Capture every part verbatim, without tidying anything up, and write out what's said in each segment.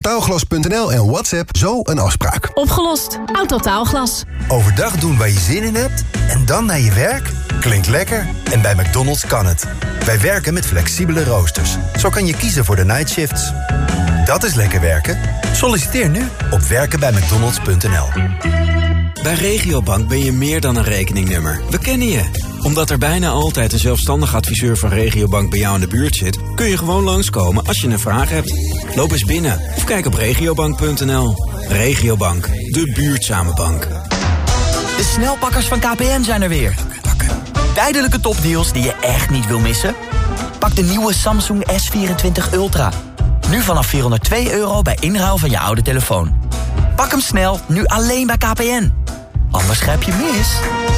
autotaalglas punt n l en WhatsApp zo een afspraak. Opgelost. Autotaalglas. Overdag doen waar je zin in hebt en dan naar je werk? Klinkt lekker. En bij McDonald's kan het. Wij werken met flexibele roosters. Zo kan je kiezen voor de nightshifts. Dat is lekker werken. Solliciteer nu op werken bij mcdonalds punt n l. Bij Regiobank ben je meer dan een rekeningnummer. We kennen je. Omdat er bijna altijd een zelfstandig adviseur van Regiobank bij jou in de buurt zit, kun je gewoon langskomen als je een vraag hebt. Loop eens binnen of kijk op regiobank punt n l. Regiobank, de buurtzame bank. De snelpakkers van K P N zijn er weer. Tijdelijke topdeals die je echt niet wil missen? Pak de nieuwe Samsung S vierentwintig Ultra. Nu vanaf vierhonderdtwee euro bij inruil van je oude telefoon. Pak hem snel, nu alleen bij K P N. Anders grijp je mis.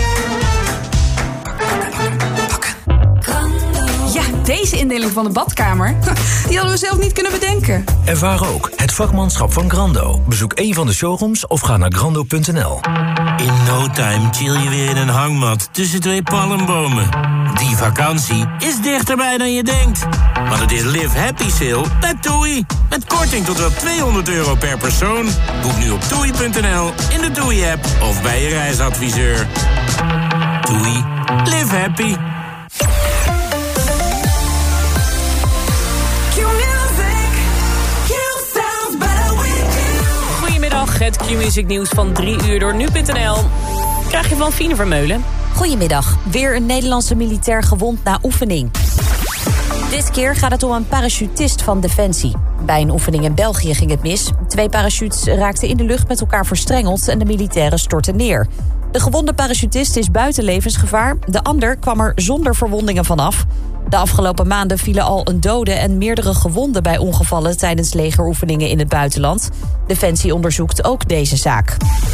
Ja, deze indeling van de badkamer, die hadden we zelf niet kunnen bedenken. Ervaar ook het vakmanschap van Grando. Bezoek een van de showrooms of ga naar grando punt n l. In no time chill je weer in een hangmat tussen twee palmbomen. Die vakantie is dichterbij dan je denkt. Want het is Live Happy Sale bij TUI. Met korting tot wel tweehonderd euro per persoon. Boek nu op toei punt n l, in de TUI-app of bij je reisadviseur. TUI. Live happy. Goedemiddag, het Q-Music nieuws van drie uur door nu punt n l. Krijg je van Fine Vermeulen. Goedemiddag. Weer een Nederlandse militair gewond na oefening. Dit keer gaat het om een parachutist van Defensie. Bij een oefening in België ging het mis. Twee parachutes raakten in de lucht met elkaar verstrengeld en de militairen stortten neer. De gewonde parachutist is buiten levensgevaar. De ander kwam er zonder verwondingen vanaf. De afgelopen maanden vielen al een dode en meerdere gewonden bij ongevallen tijdens legeroefeningen in het buitenland. Defensie onderzoekt ook deze zaak.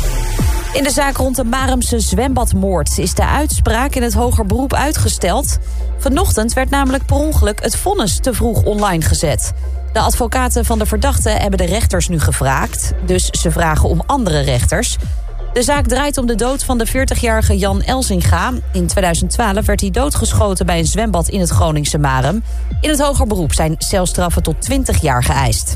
In de zaak rond de Maremse zwembadmoord is de uitspraak in het hoger beroep uitgesteld. Vanochtend werd namelijk per ongeluk het vonnis te vroeg online gezet. De advocaten van de verdachte hebben de rechters nu gevraagd. Dus ze vragen om andere rechters. De zaak draait om de dood van de veertigjarige Jan Elzinga. In tweeduizend twaalf werd hij doodgeschoten bij een zwembad in het Groningse Marem. In het hoger beroep zijn celstraffen tot twintig jaar geëist.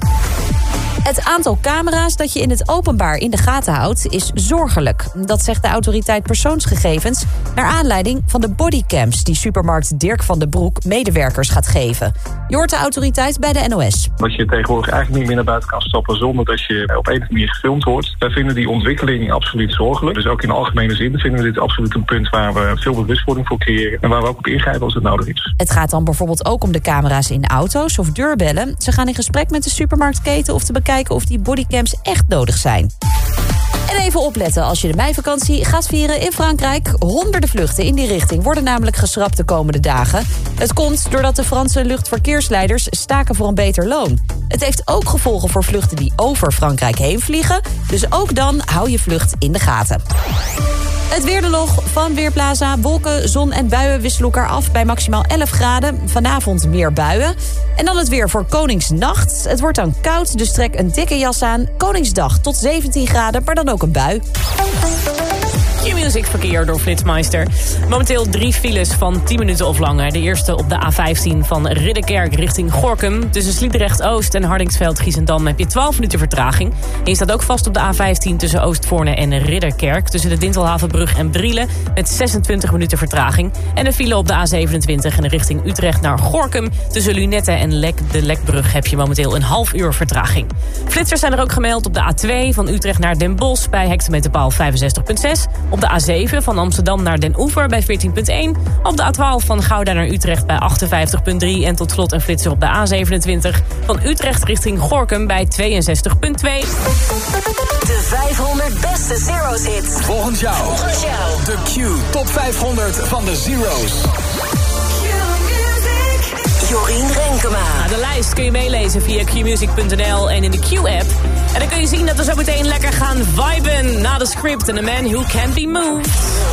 Het aantal camera's dat je in het openbaar in de gaten houdt is zorgelijk. Dat zegt de autoriteit persoonsgegevens naar aanleiding van de bodycams die supermarkt Dirk van den Broek medewerkers gaat geven. Je hoort de autoriteit bij de N O S. Dat je tegenwoordig eigenlijk niet meer naar buiten kan stappen zonder dat je op een of andere manier gefilmd wordt. Wij vinden die ontwikkeling absoluut zorgelijk. Dus ook in algemene zin vinden we dit absoluut een punt waar we veel bewustwording voor creëren en waar we ook op ingrijpen als het nodig is. Het gaat dan bijvoorbeeld ook om de camera's in auto's of deurbellen. Ze gaan in gesprek met de supermarktketen of te bekijken of die bodycams echt nodig zijn. En even opletten als je de meivakantie gaat vieren in Frankrijk. Honderden vluchten in die richting worden namelijk geschrapt de komende dagen. Het komt doordat de Franse luchtverkeersleiders staken voor een beter loon. Het heeft ook gevolgen voor vluchten die over Frankrijk heen vliegen. Dus ook dan hou je vlucht in de gaten. Het weer de log van Weerplaza. Wolken, zon en buien wisselen elkaar af bij maximaal elf graden. Vanavond meer buien. En dan het weer voor Koningsnacht. Het wordt dan koud, dus trek een dikke jas aan. Koningsdag tot zeventien graden, maar dan ook een bui. Q-Music verkeer door Flitsmeister. Momenteel drie files van tien minuten of langer. De eerste op de A vijftien van Ridderkerk richting Gorinchem. Tussen Sliedrecht-Oost en Hardingsveld-Giessendam heb je twaalf minuten vertraging. En je staat ook vast op de A vijftien tussen Oostvoorne en Ridderkerk. Tussen de Dintelhavenbrug en Brielen met zesentwintig minuten vertraging. En de file op de A zevenentwintig in de richting Utrecht naar Gorinchem. Tussen Lunette en Lek, de Lekbrug heb je momenteel een half uur vertraging. Flitsers zijn er ook gemeld op de A twee van Utrecht naar Den Bosch bij hectometerpaal vijfenzestig komma zes. Op de A zeven van Amsterdam naar Den Oever bij veertien komma één. Op de A twaalf van Gouda naar Utrecht bij achtenvijftig komma drie. En tot slot een flitser op de A zevenentwintig van Utrecht richting Gorinchem bij tweeënzestig komma twee. De vijfhonderd beste Zero's hits. Volgens jou. Volgens jou. De Q Top vijfhonderd van de Zero's. Jorien Renkema. Nou, de lijst kun je meelezen via q music punt n l en in de Q-app. En dan kun je zien dat we zo meteen lekker gaan viben na de script en The Man Who Can't Be Moved.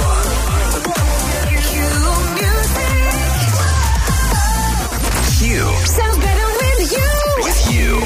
Q. Sounds better with you. With you.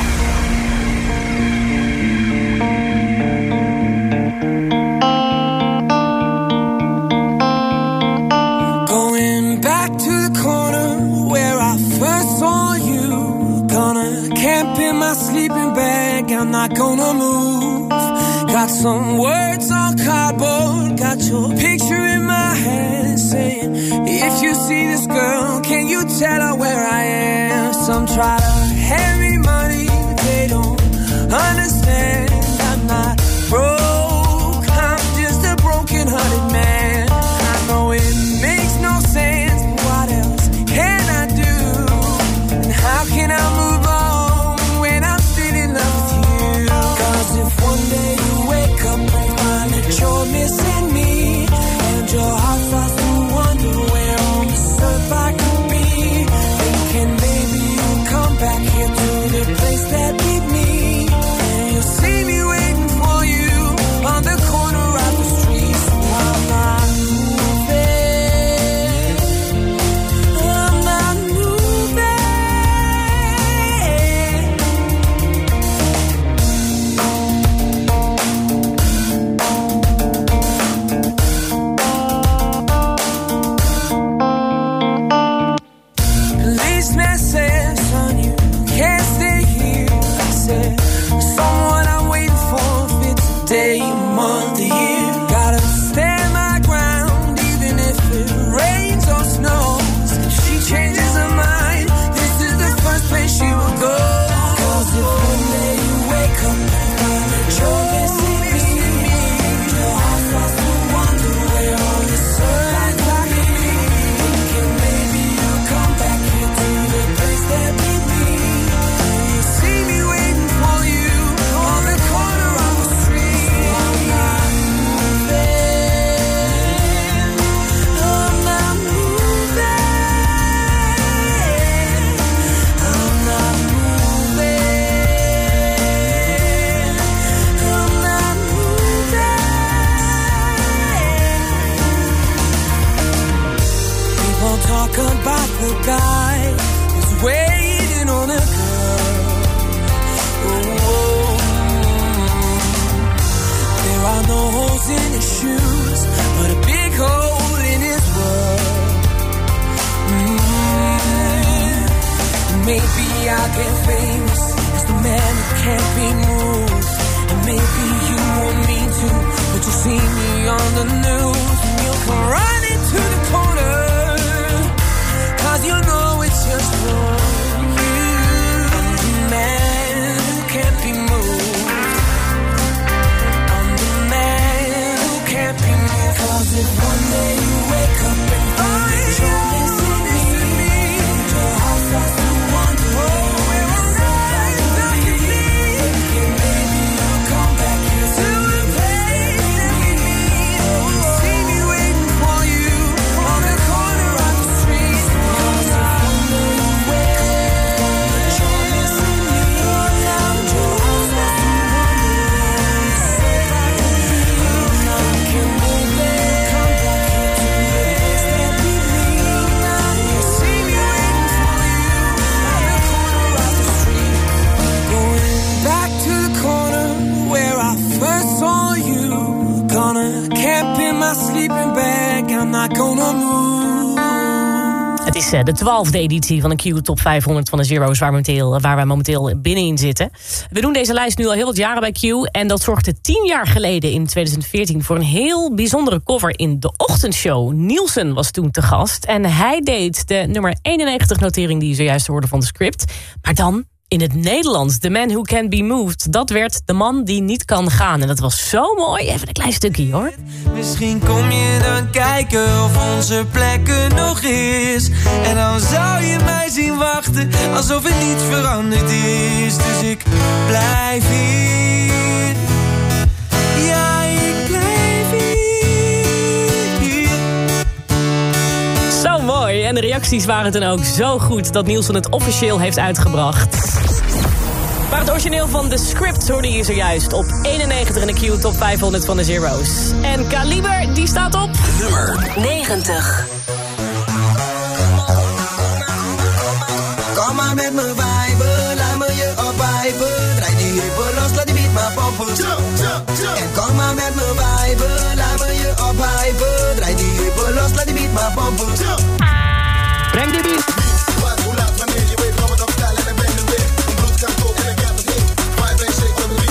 Going back to the corner where I first saw you. Gonna camp in my sleeping bag. I'm not gonna move. Got some words on cardboard, got your picture in my hand, saying, if you see this girl, can you tell her where I am? Some try to hand me money, they don't understand. I'm not broke, I'm just a broken-hearted man. I know it makes no sense, but what else can I do? And how can I move on when I'm still in love with you? Cause if one day you wake up and find that you're missing me, and your heart starts to wonder where on this earth I could be, thinking maybe you'll come back here to the place that beat me, and you'll see me waiting for you on the corner of the street. So I'm not moving, I'm not moving. Policeman said, son, you can't stay here. I said, someone I'm waiting for, if it's a day, a month, a year. Gotta stand my ground, even if it rains or snows. If she changes her mind, this is the first place she will go. Cause if one day you wake up and find that you're missing me, your heart starts to wonder where all this earth I could be, thinking maybe you'll come back here to the place that beat me, and you'll see me waiting for you on the corner of the street. I'm not moving, I'm not moving, I'm not moving, I'm not moving. People talk about the guy who's waiting on a girl. Oh, there are no holes in his shoes, but a big hole in his world. Mm. Maybe I'll get famous as the man who can't be moved, and maybe you want me to, but you'll see me on the news, and you'll come running to the corner, cause you know it's just for you. I'm the man who can't be moved, I'm the man who can't be moved. Cause if one day you wake up and find that you're missing me, and your heart starts to wonder where all that I could be, thinking maybe you'll come back here to the place that we meet, and you'll see me waiting for you on the corner of the street. Cause if one day you wake up and you're missing me, and your heart starts to wonder where all this earth I could be, thinking maybe you'll come back here to the place that we meet, and you'll see me waiting for you on the corner of the street. Going back to the corner where I first saw you. Gonna camp in my sleeping bag, I'm not gonna move. Het is uh, de twaalfde editie van de Q Top vijfhonderd van de Zero's, waar, momenteel, waar wij momenteel binnenin zitten. We doen deze lijst nu al heel wat jaren bij Q, en dat zorgde tien jaar geleden in tweeduizend veertien voor een heel bijzondere cover in de ochtendshow. Nielsen was toen te gast en hij deed de nummer eenennegentig notering die je zojuist hoorde van de script, maar dan in het Nederlands. The Man Who Can't Be Moved. Dat werd De Man Die Niet Kan Gaan. En dat was zo mooi. Even een klein stukje, hoor. Misschien kom je dan kijken of onze plek er nog is. En dan zou je mij zien wachten, alsof het niets veranderd is. Dus ik blijf hier. Ja, ik blijf hier. Zo mooi. En de reacties waren dan ook zo goed dat Nielsen het officieel heeft uitgebracht. Maar het origineel van de script hoorde je zojuist op eenennegentig in de Q Top vijfhonderd van de Zero's. En Kaliber, die staat op nummer negentig. Kom maar met me viben, laat me je opwijven. Draai die heupen los, laat die beat maar pompen. En kom maar met me viben, laat me je opwijven. Draai die heupen los, laat die beat maar pompen. Breng die beat. Wat, hoe laat, wanneer je weet wat we dan vertellen en ben er weer. Een bloed kan koken en ik heb het niet. Vibe en shake,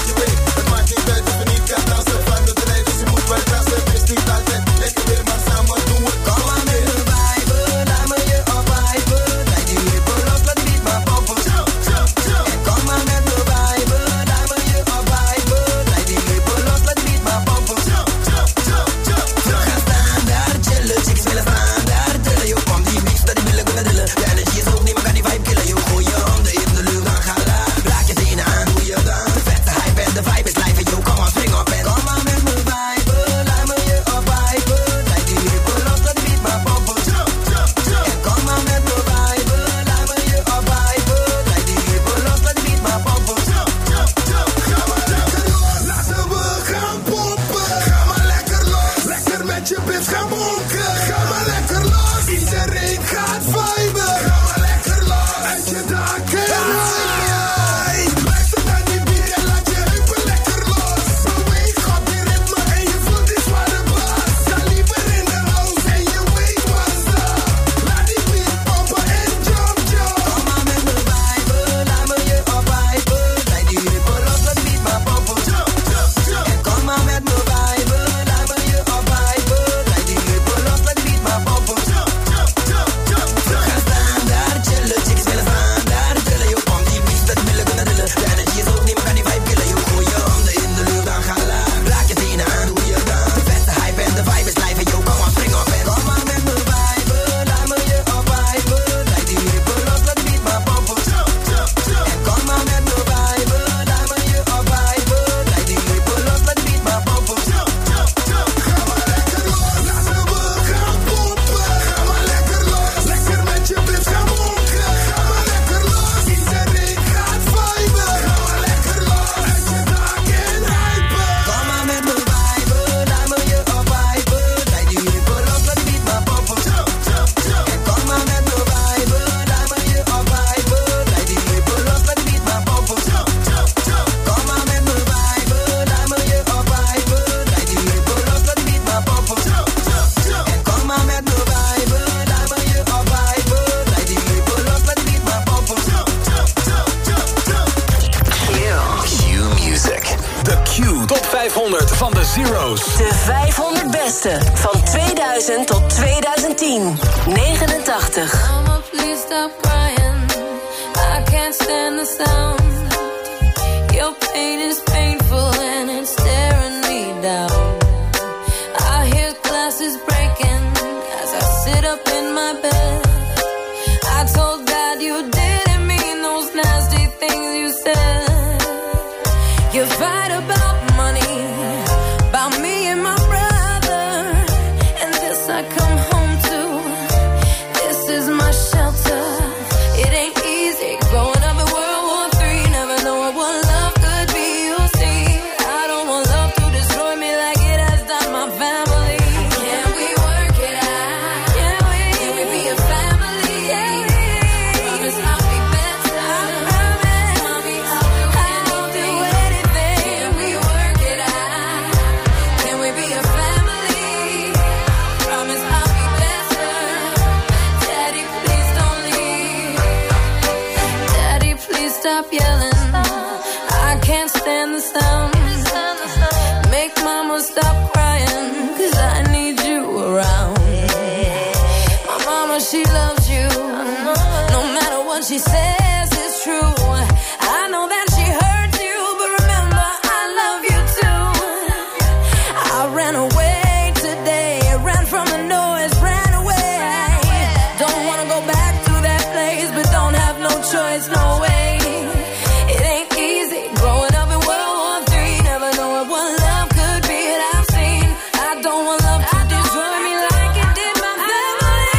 Top vijfhonderd van de Zero's. De vijfhonderd beste van tweeduizend tot tweeduizend tien. negenentachtig. Mama, please stop crying. I can't stand the sound. Your pain is painful and it's staring me down. I hear glasses breaking as I sit up in my bed. I told God you didn't mean those nasty things you said. You fight about money, about me and my brother, and this I come home to. This is my shelter. It ain't easy growing up in World War Three, never knowing what love could be. You see, I don't want love to destroy me like it has done my family. Can we work it out? Can we? Can we be a family? Can we? Promise I'll be better. I promise. Mommy, I'll do anything. I'll do anything. Can we work it out? Can we be a family? Promise I'll be better. Daddy, please don't leave. Daddy, please stop yelling. I can't stand the sound. Make mama stop crying, 'cause I need you around. My mama, she loves you. No matter what she says, it's true. I know that she hurts you, but remember, I love you too. I ran away today, ran from the noise, ran away. Don't wanna go back to that place, but don't have no choice, no way. It ain't easy growing up in World War Three, never knowing what love could be. And I've seen, I don't want love to destroy me like it did my family.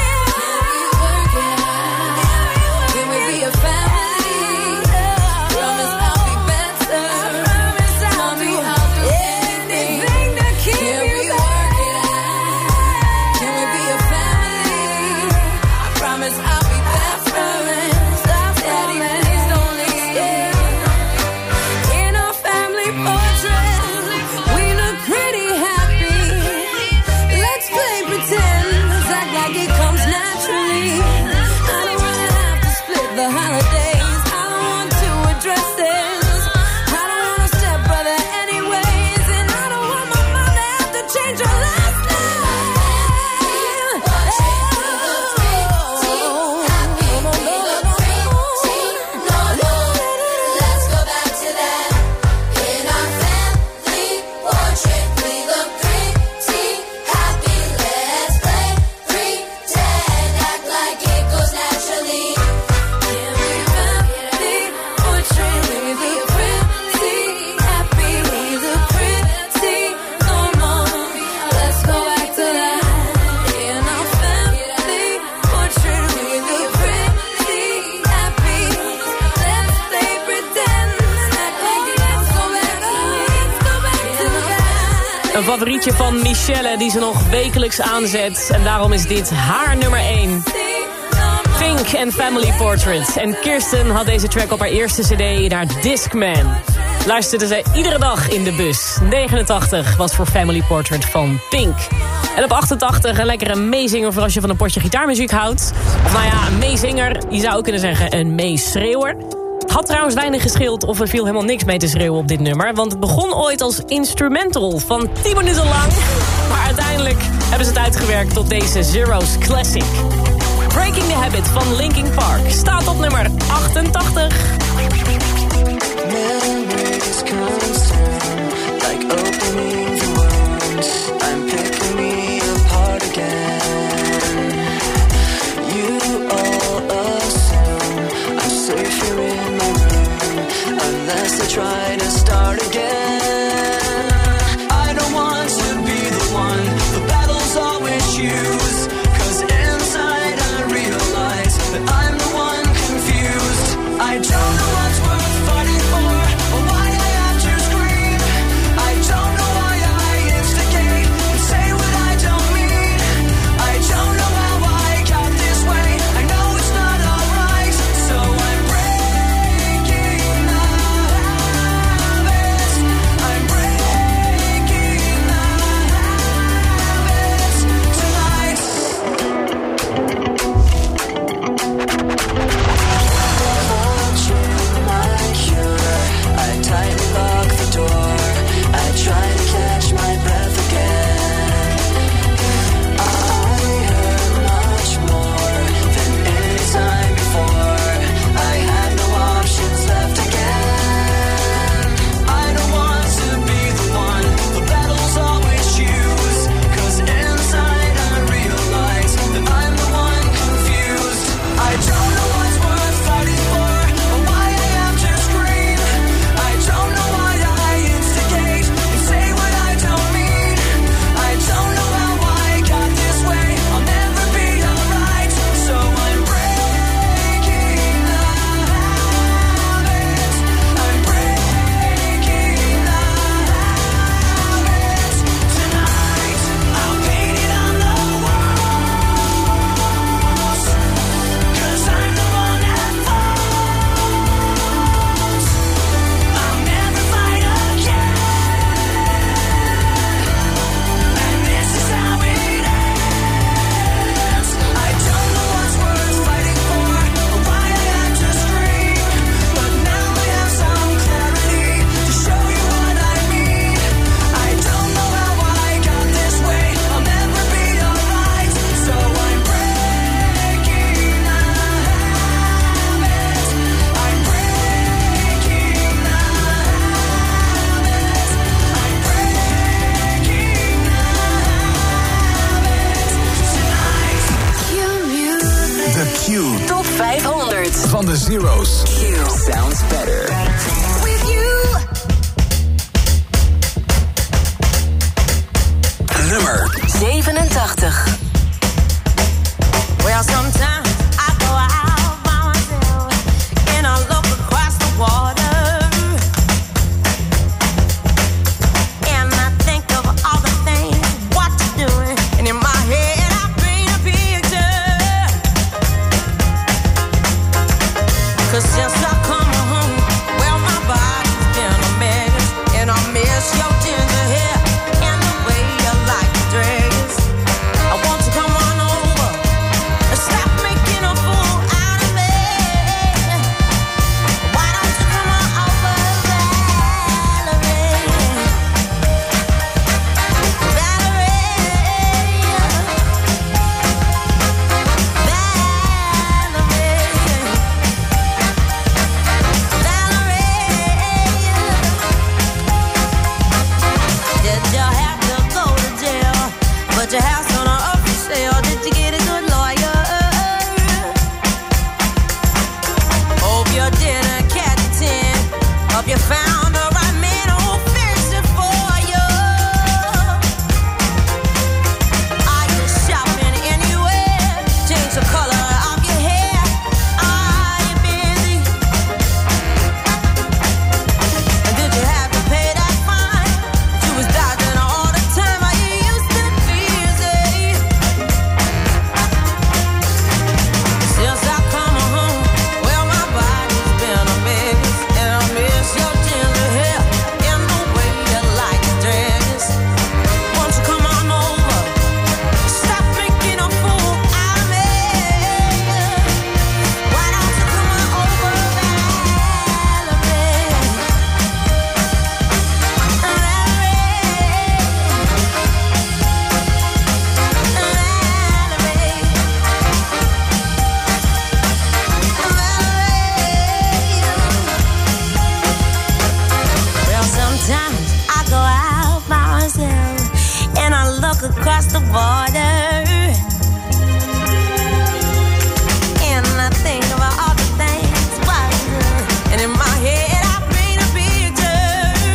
Can we be a family? Promise I'll be better. Mommy, I'll do anything to keep you back. Can we be a family? I promise I'll be better. Daddy, please don't leave. In our family portrait, we look pretty happy. Let's play pretend, let's act like it comes naturally. I don't wanna have to split the holidays. I don't want two addresses. I don't want a stepbrother anyways. And I don't want my mom to have to change her last name. Let's go back to that. In our family portrait, we look pretty happy. Let's play pretend, act like it goes naturally. Can we family portrait? We look pretty happy. We look pretty normal. Let's go back to that. In our family portrait, we look pretty happy. Let's play pretend, act like it goes so back. Let's go back to that. Een favorietje van Michelle die ze nog wekelijks aanzet. En daarom is dit haar nummer één. Pink en Family Portrait. En Kirsten had deze track op haar eerste cd naar Discman. Luisterde zij iedere dag in de bus. negenentachtig was voor Family Portrait van Pink. En op achtentachtig een lekkere meezinger voor als je van een potje gitaarmuziek houdt. Of nou ja, een meezinger. Je zou ook kunnen zeggen een meeschreeuwer. Had trouwens weinig gescheeld of er viel helemaal niks mee te schreeuwen op dit nummer. Want het begon ooit als instrumental van tien minuten lang. Maar uiteindelijk hebben ze het uitgewerkt tot deze Zero's Classic. Breaking the Habit van Linkin Park staat op nummer achtentachtig. Memories concern, like opening the wounds. I'm picking me apart again. You all assume I'm safe here in my room, unless I try to start again. I don't want to be the one the battles always choose, 'cause inside I realize that I'm the one confused. I don't know what's worth fighting for, or why van de Zeros. Q sounds better. With you. Nummer zevenentachtig. Well, sometimes I go out by myself and I look across the water and I think of all the things what you're doing, and in my head I paint a picture. 'Cause since I come home, well, my body's been a mess, and I miss your ginger hair and the way you like your dress. I want to come on over and stop making a fool out of me. Why don't you come on over, Valerie? Did you have to go to jail? But your house on a up for sale. Did you get a good lawyer? Hope you didn't catch a ten. Hope you found the right man who'll fix it for you. Are you shopping anywhere? Change the color of your hair. Are you busy? And did you have to pay that fine? You was dodging all the time. Are you used to busy? Since I come home, well, my body's been a mess, and I miss your ginger hair and the way you like your dress. Won't you come on over? Stop making a fool out of me. Why don't you come on over, Valerie? Well, sometimes I go out by myself and I look across the border and I think about all the things what you do. And in my head I paint a picture.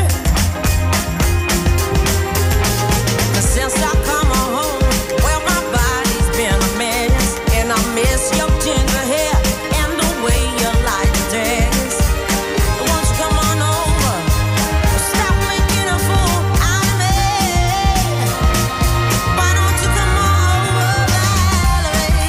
'Cause since I come home, well, my body's been a mess, and I miss your ginger hair and the way you like your dress. Won't you come on over? Stop making a fool out of me. Why don't you come on over, Valerie?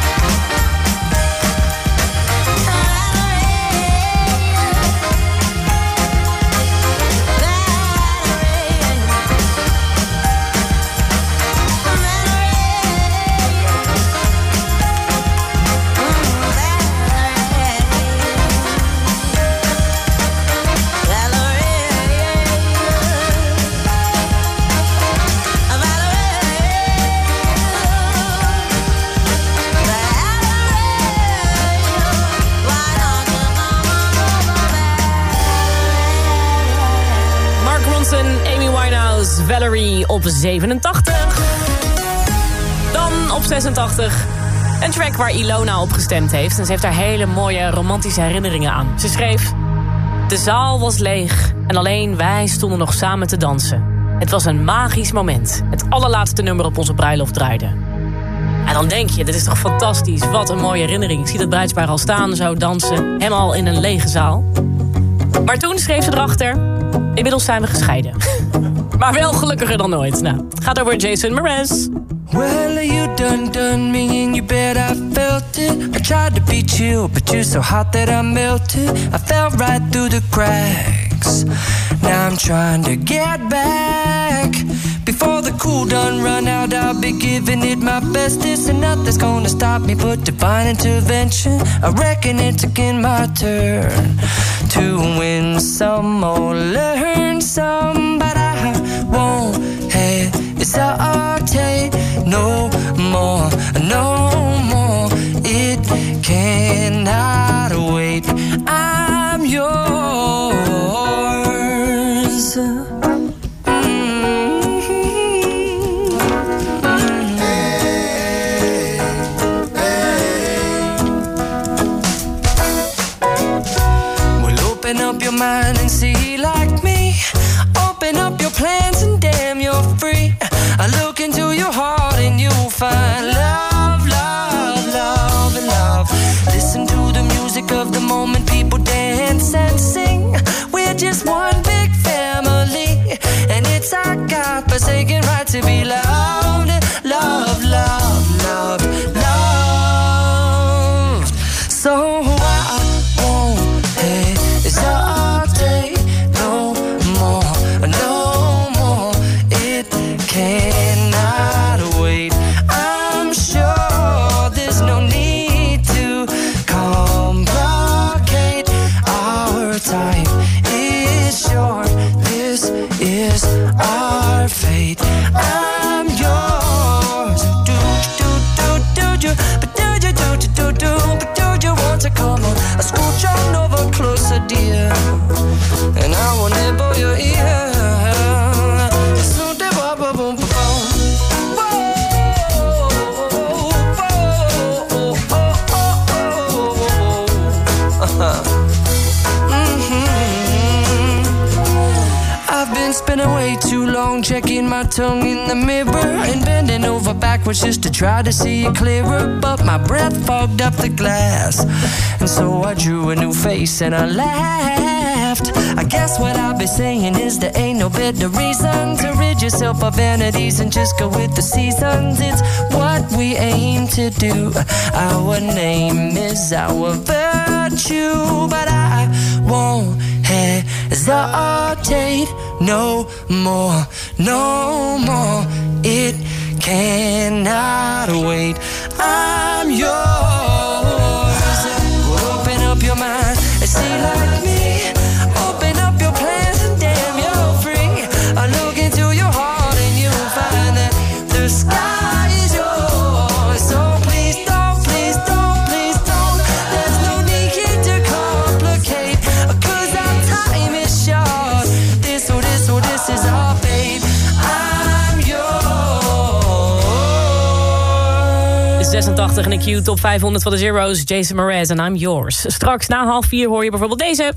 Mark Ronson, Amy Winehouse, Valerie op zevenentachtig. Dan op zesentachtig. Een track waar Ilona op gestemd heeft. En ze heeft daar hele mooie romantische herinneringen aan. Ze schreef: de zaal was leeg en alleen wij stonden nog samen te dansen. Het was een magisch moment. Het allerlaatste nummer op onze bruiloft draaide. En dan denk je, dit is toch fantastisch. Wat een mooie herinnering. Ik zie dat bruidspaar al staan, zo dansen. Helemaal in een lege zaal. Maar toen schreef ze erachter: inmiddels zijn we gescheiden. Maar wel gelukkiger dan ooit. Nou, het gaat over Jason Mraz. Well, you done done me and you bet I felt it. I tried to be chill, but you're so hot that I melted. I fell right through the cracks. Now I'm trying to get back. Before the cool done run out, I'll be giving it my bestest, and nothing's gonna stop me but divine intervention. I reckon it's again my turn to win some or learn some, but I won't hesitate no more, no more. It cannot wait. I'm yours. no more. It cannot wait. I'm sure there's no need to complicate. Our time is short. This is our fate. I'm yours. Do do do do do, but do do do do do, but do you want to come on? I scooch on over closer, dear, and I will nibble your ear. So de ba ba boom ba boom. I've been spending way too long checking my tongue in the mirror and bending over backwards just to try to see it clearer. But my breath fogged up the glass, and so I drew a new face and I laughed. I guess what I'll be saying is there ain't no better reason to rid yourself of vanities and just go with the seasons. It's what we aim to do. Our name is our virtue, but I won't hesitate no more, no more. It cannot wait. I'm yours. Open up your mind and see like me. Open up your plans and damn, you're free. I look into your heart and you'll find that the sky is yours. So please don't, please don't, please don't. There's no need to complicate, 'cause our time is short. This, oh this, oh this is our fate. I'm yours. zesentachtig in de Q Top vijfhonderd van de Zero's. Jason Mraz en I'm Yours. Straks na half vier hoor je bijvoorbeeld deze.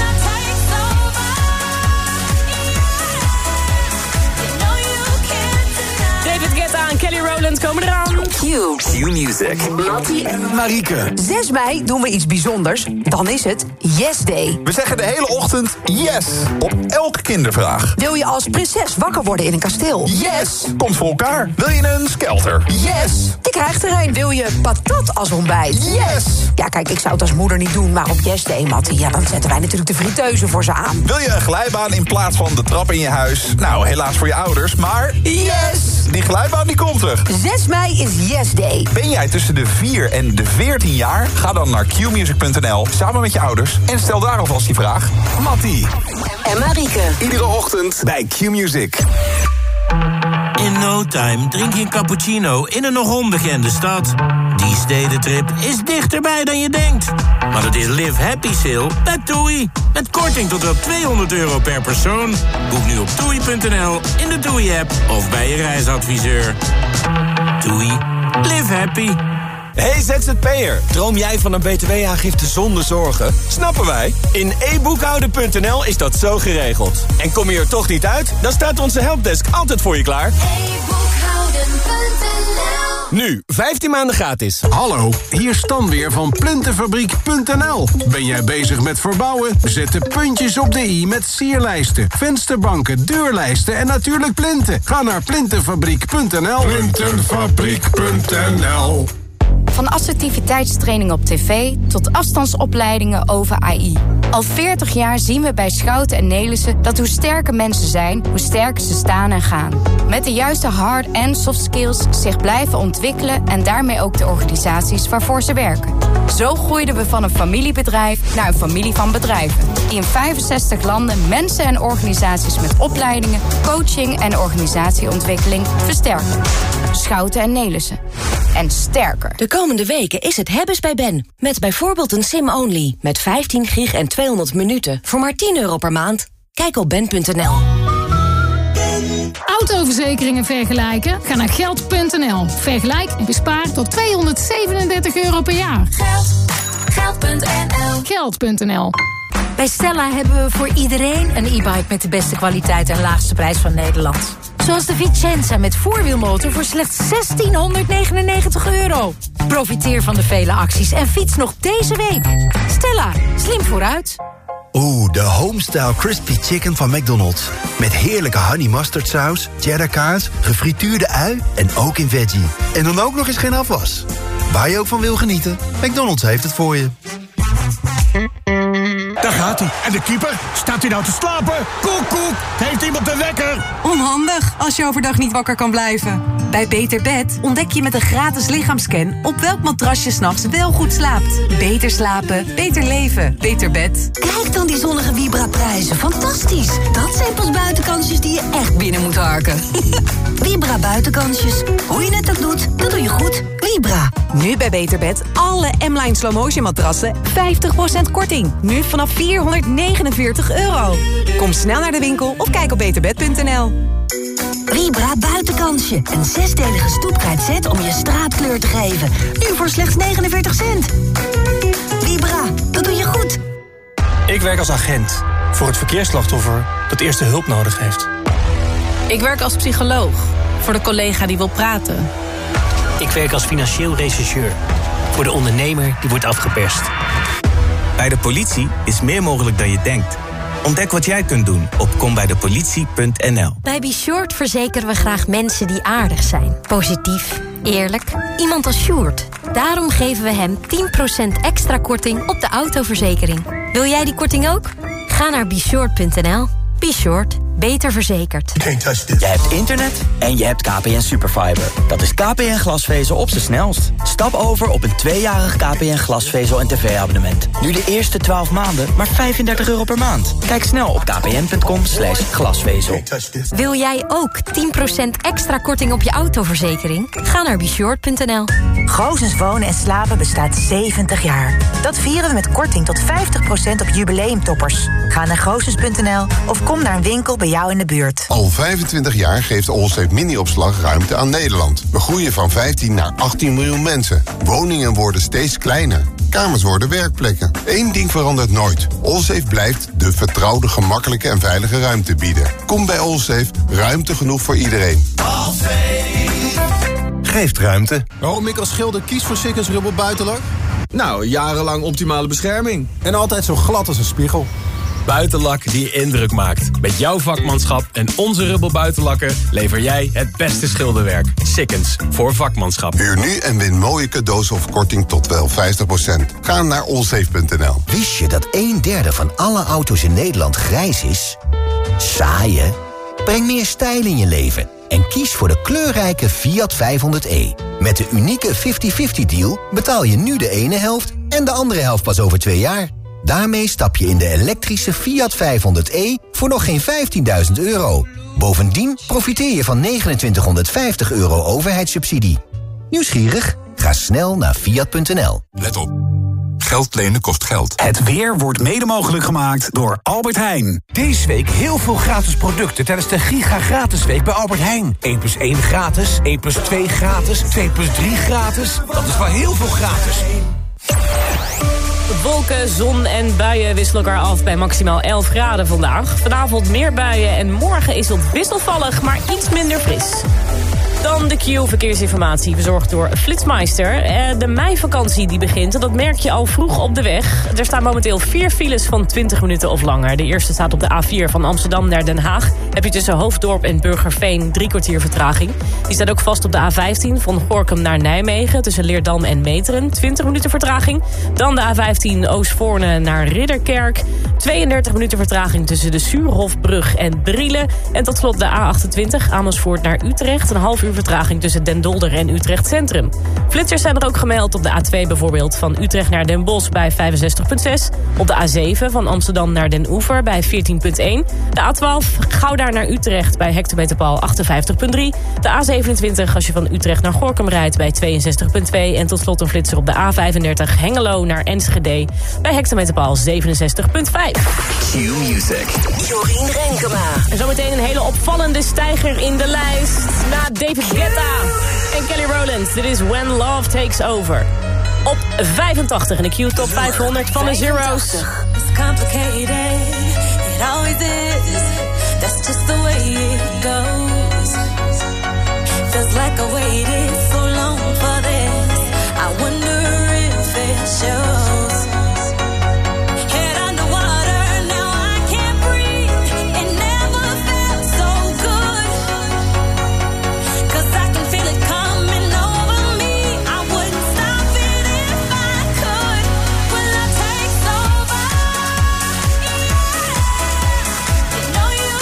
David Guetta en Kelly Rowland komen eraan. Q. Q Music. Mattie en Marieke. zes mei doen we iets bijzonders. Dan is het Yes Day. We zeggen de hele ochtend yes op elke kindervraag. Wil je als prinses wakker worden in een kasteel? Yes! Komt voor elkaar. Wil je een skelter? Yes! Je krijgt er een. Wil je patat als ontbijt? Yes! Ja, kijk, ik zou het als moeder niet doen, maar op Yes Day, Mattie, ja, dan zetten wij natuurlijk de friteuse voor ze aan. Wil je een glijbaan in plaats van de trap in je huis? Nou, helaas voor je ouders, maar... Yes! Die glijbaan die komt er. zes mei is Yes Day. Ben jij tussen de vier en de veertien jaar? Ga dan naar q music punt n l samen met je ouders en stel daar alvast die vraag. Mattie en Marieke. Iedere ochtend bij Q Music. In no time drink je een cappuccino in een nog onbekende stad. Die stedentrip is dichterbij dan je denkt. Maar het is Live Happy Sale bij TUI. Met korting tot wel tweehonderd euro per persoon. Boek nu op toei punt n l, in de TUI-app of bij je reisadviseur. TUI. Live happy. Hey Z Z P'er, droom jij van een B T W-aangifte zonder zorgen? Snappen wij. In e boekhouden punt n l is dat zo geregeld. En kom je er toch niet uit? Dan staat onze helpdesk altijd voor je klaar. e boekhouden punt n l. Nu, vijftien maanden gratis. Hallo, hier Stan weer van Plintenfabriek punt n l. Ben jij bezig met verbouwen? Zet de puntjes op de i met sierlijsten, vensterbanken, deurlijsten en natuurlijk plinten. Ga naar plintenfabriek punt n l. Plintenfabriek punt n l. Van assertiviteitstraining op tv tot afstandsopleidingen over A I. Al veertig jaar zien we bij Schouten en Nelissen dat hoe sterker mensen zijn, hoe sterker ze staan en gaan. Met de juiste hard- en soft skills zich blijven ontwikkelen en daarmee ook de organisaties waarvoor ze werken. Zo groeiden we van een familiebedrijf naar een familie van bedrijven. Die in vijfenzestig landen mensen en organisaties met opleidingen, coaching en organisatieontwikkeling versterken. Schouten en Nelissen. En sterker. De komende weken is het hebben's bij Ben. Met bijvoorbeeld een sim-only met vijftien gig en tweehonderd minuten voor maar tien euro per maand. Kijk op ben punt n l. Autoverzekeringen vergelijken? Ga naar geld punt n l. Vergelijk en bespaar tot tweehonderdzevenendertig euro per jaar. Geld. Geld punt n l. Geld punt n l. Bij Stella hebben we voor iedereen een e-bike met de beste kwaliteit en laagste prijs van Nederland. Zoals de Vicenza met voorwielmotor voor slechts zestienhonderdnegenennegentig euro. Profiteer van de vele acties en fiets nog deze week. Stella, slim vooruit. Oeh, de homestyle crispy chicken van McDonald's. Met heerlijke honey mustard saus, cheddar kaas, gefrituurde ui en ook in veggie. En dan ook nog eens geen afwas. Waar je ook van wil genieten, McDonald's heeft het voor je. Daar gaat hij. En de keeper? Staat hij nou te slapen? Koek, koek. Heeft iemand Handig als je overdag niet wakker kan blijven. Bij Beter Bed ontdek je met een gratis lichaamscan op welk matras je 's nachts wel goed slaapt. Beter slapen, beter leven, Beter Bed. Kijk dan die zonnige Vibra-prijzen. Fantastisch. Dat zijn pas buitenkansjes die je echt binnen moet harken. Vibra buitenkansjes. Hoe je het ook doet, dat doe je goed. Vibra. Nu bij Beter Bed alle M-Line Slow Motion matrassen vijftig procent korting. Nu vanaf vierhonderdnegenenveertig euro. Kom snel naar de winkel of kijk op beterbed punt n l. Vibra buitenkansje. Een zesdelige stoepkrijtset om je straatkleur te geven. Nu voor slechts negenenveertig cent. Vibra, dat doe je goed. Ik werk als agent voor het verkeersslachtoffer dat eerste hulp nodig heeft. Ik werk als psycholoog voor de collega die wil praten. Ik werk als financieel rechercheur voor de ondernemer die wordt afgeperst. Bij de politie is meer mogelijk dan je denkt. Ontdek wat jij kunt doen op kom bij de politie punt n l. Bij Be Short verzekeren we graag mensen die aardig zijn. Positief, eerlijk, iemand als Sjoerd. Daarom geven we hem tien procent extra korting op de autoverzekering. Wil jij die korting ook? Ga naar be short punt n l. Be Short. Beter verzekerd. Je hebt internet en je hebt K P N Superfiber. Dat is K P N glasvezel op z'n snelst. Stap over op een tweejarig K P N glasvezel en tv-abonnement. Nu de eerste twaalf maanden maar vijfendertig euro per maand. Kijk snel op kpn punt com slash glasvezel. Wil jij ook tien procent extra korting op je autoverzekering? Ga naar be short punt n l. Gozens Wonen en Slapen bestaat zeventig jaar. Dat vieren we met korting tot vijftig procent op jubileumtoppers. Ga naar gozens punt n l of kom naar een winkel bij jou in de buurt. Al vijfentwintig jaar geeft Allsafe Mini-opslag ruimte aan Nederland. We groeien van vijftien naar achttien miljoen mensen. Woningen worden steeds kleiner. Kamers worden werkplekken. Eén ding verandert nooit. Allsafe blijft de vertrouwde, gemakkelijke en veilige ruimte bieden. Kom bij Allsafe, ruimte genoeg voor iedereen. Geeft ruimte. Waarom ik als schilder kies voor Sikkens Rubber Buitenlak? Nou, jarenlang optimale bescherming. En altijd zo glad als een spiegel. Buitenlak die indruk maakt. Met jouw vakmanschap en onze Rubbel buitenlakken lever jij het beste schilderwerk. Sikkens, voor vakmanschap. Huur nu en win mooie cadeaus of korting tot wel vijftig procent. Ga naar allsafe punt n l. Wist je dat een derde van alle auto's in Nederland grijs is? Saai, hè? Breng meer stijl in je leven en kies voor de kleurrijke Fiat vijfhonderd e. Met de unieke vijftig vijftig deal betaal je nu de ene helft en de andere helft pas over twee jaar. Daarmee stap je in de elektrische Fiat vijfhonderd e voor nog geen vijftienduizend euro. Bovendien profiteer je van negenentwintighonderdvijftig euro overheidssubsidie. Nieuwsgierig? Ga snel naar fiat punt n l. Let op. Geld lenen kost geld. Het weer wordt mede mogelijk gemaakt door Albert Heijn. Deze week heel veel gratis producten tijdens de Giga Gratis Week bij Albert Heijn. één plus één gratis, één plus twee gratis, twee plus drie gratis. Dat is wel heel veel gratis. Wolken, zon en buien wisselen elkaar af bij maximaal elf graden vandaag. Vanavond meer buien en morgen is het wisselvallig, maar iets minder fris. Dan de Q-verkeersinformatie, verzorgd door Flitsmeister. De meivakantie die begint, en dat merk je al vroeg op de weg. Er staan momenteel vier files van twintig minuten of langer. De eerste staat op de A vier van Amsterdam naar Den Haag. Heb je tussen Hoofddorp en Burgerveen drie kwartier vertraging. Die staat ook vast op de A vijftien van Gorinchem naar Nijmegen. Tussen Leerdam en Meteren, twintig minuten vertraging. Dan de A vijftien Oostvoorne naar Ridderkerk. tweeëndertig minuten vertraging tussen de Suurhofbrug en Brielen. En tot slot de A achtentwintig Amersfoort naar Utrecht. Een half uur vertraging tussen Den Dolder en Utrecht Centrum. Flitsers zijn er ook gemeld op de A twee bijvoorbeeld van Utrecht naar Den Bosch bij vijfenzestig komma zes. Op de A zeven van Amsterdam naar Den Oever bij veertien komma één. De A twaalf Gouda naar Utrecht bij hectometerpaal achtenvijftig komma drie. De A zevenentwintig als je van Utrecht naar Gorinchem rijdt bij tweeënzestig komma twee. En tot slot een flitser op de A vijfendertig Hengelo naar Enschede bij hectometerpaal zevenenzestig komma vijf. Q-Music. Jorien Renkema. En zometeen een hele opvallende stijger in de lijst. Na David Guetta en Kelly Rowland. Dit is When Love Takes Over. Op vijfentachtig in de Q Top vijfhonderd van de Zero's. It's complicated, it always is. That's just the way it goes. Feels like I waited so long for this. I wonder if it shows. Know you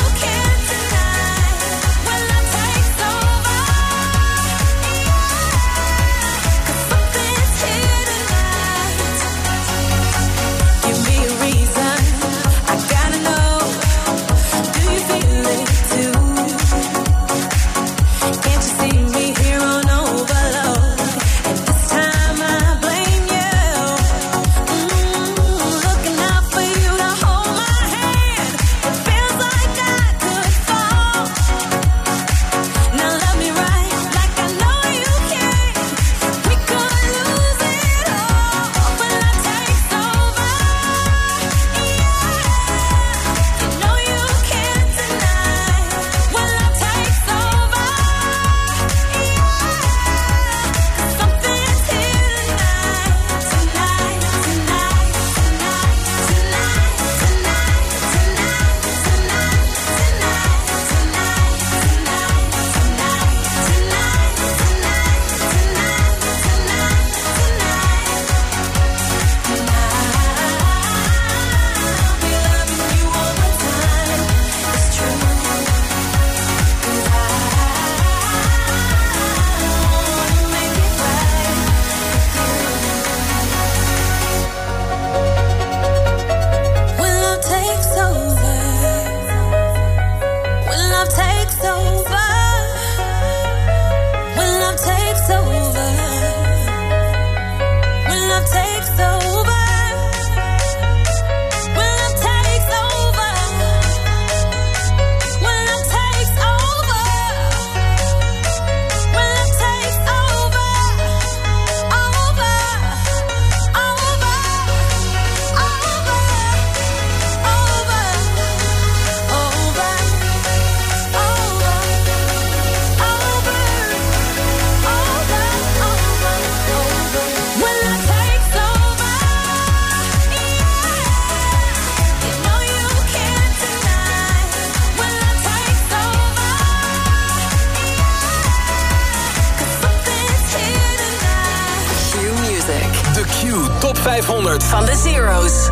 vijfhonderd van de Zero's.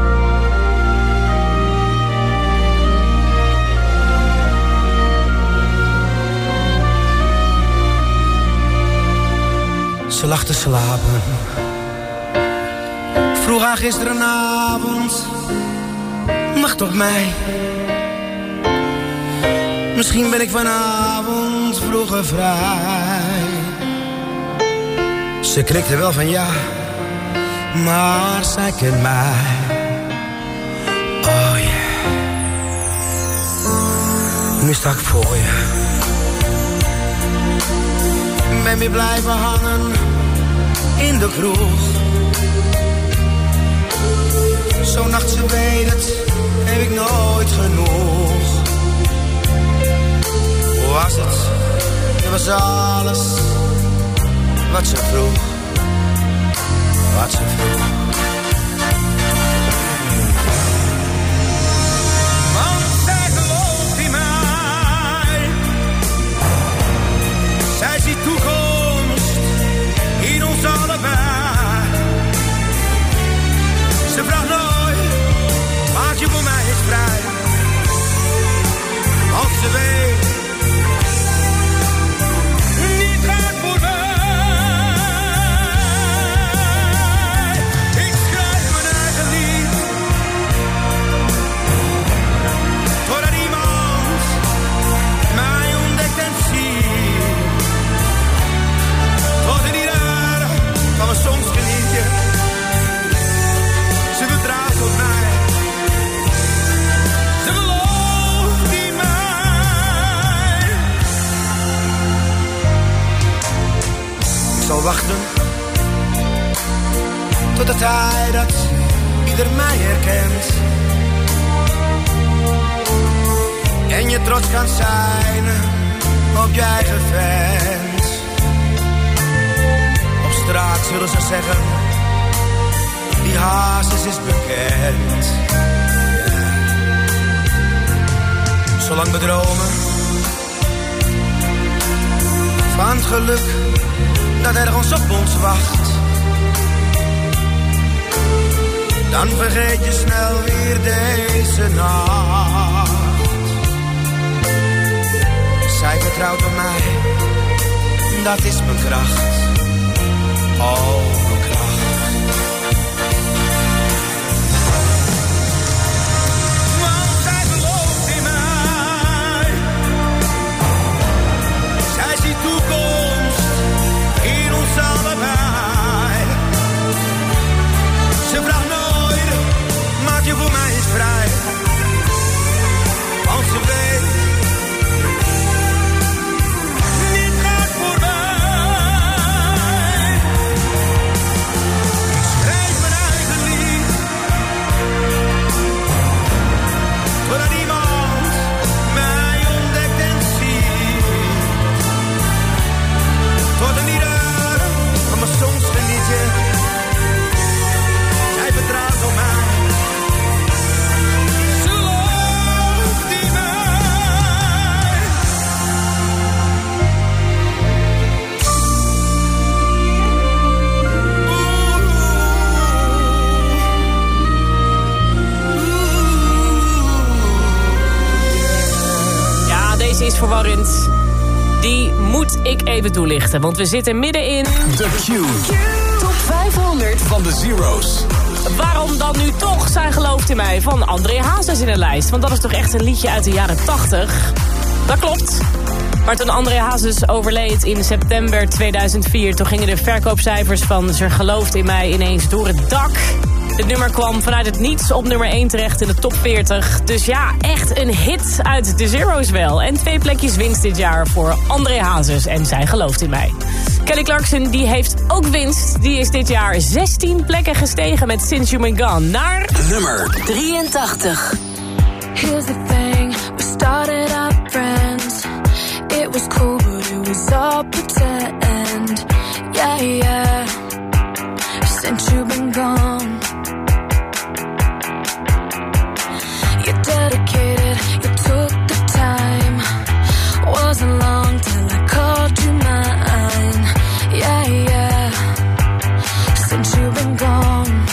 Ze lag te slapen. Vroeg haar gisterenavond. Wacht op mij. Misschien ben ik vanavond vroeger vrij. Ze knikte wel van ja, maar zij kent mij. Oh yeah. Nu sta ik voor je. Ben weer blijven hangen in de kroeg. Zo'n nacht, ze weet het, heb ik nooit genoeg. Hoe was het? Het was alles wat ze vroeg. Wat ze vroeg. Want zij gelooft in mij. Zij ziet toekomst in ons allebei. Ze vraagt nooit, maak je voor mij eens vrij. Want ze weet, niet gaat voor mij. Ik schrijf mijn eigen lied. Totdat iemand mij ontdekt en ziet. Tot in die dagen van mijn soms genietje. Ze vertrouwt op mij. Ze gelooft in mij. Ik zal wachten tot de tijd dat ieder mij herkent. En je trots kan zijn op je eigen vent. Op straat zullen ze zeggen, die Hazes is bekend. Zolang we dromen van het geluk dat ergens op ons wacht, dan vergeet je snel weer deze nacht. Zij vertrouwt op mij, dat is mijn kracht. Oh, mijn kracht. Want zij gelooft in mij. Zij ziet toekomst in ons allebei. Ze vraagt nooit, maak je voor mij eens vrij. Want ze weet, niet gaat voor mij. Ik schrijf mijn eigen lied. Totdat iemand mij ontdekt en ziet. Tot een ieder van mijn soms genietje. Zij vertrouwt op mij. Ze gelooft in mij. Ja, deze is verwarrend. Die moet ik even toelichten, want we zitten midden in... De Q. Top vijfhonderd van de Zero's. Waarom dan nu toch Zij gelooft in mij van André Hazes in de lijst? Want dat is toch echt een liedje uit de jaren tachtig? Dat klopt. Maar toen André Hazes overleed in september tweeduizend vier... toen gingen de verkoopcijfers van Ze gelooft in mij ineens door het dak. Het nummer kwam vanuit het niets op nummer één terecht in de top veertig. Dus ja, echt een hit uit de Zero's wel. En twee plekjes winst dit jaar voor André Hazes en Zij gelooft in mij. Kelly Clarkson die heeft ook winst. Die is dit jaar zestien plekken gestegen met Since You Been Gone naar... nummer drieëntachtig. Here's the thing, we started out friends. It was cool, but it was all pretend. Yeah, yeah, since you've been gone. You dedicated, you took the time. Wasn't long till I called you mine. Yeah, yeah, since you've been gone.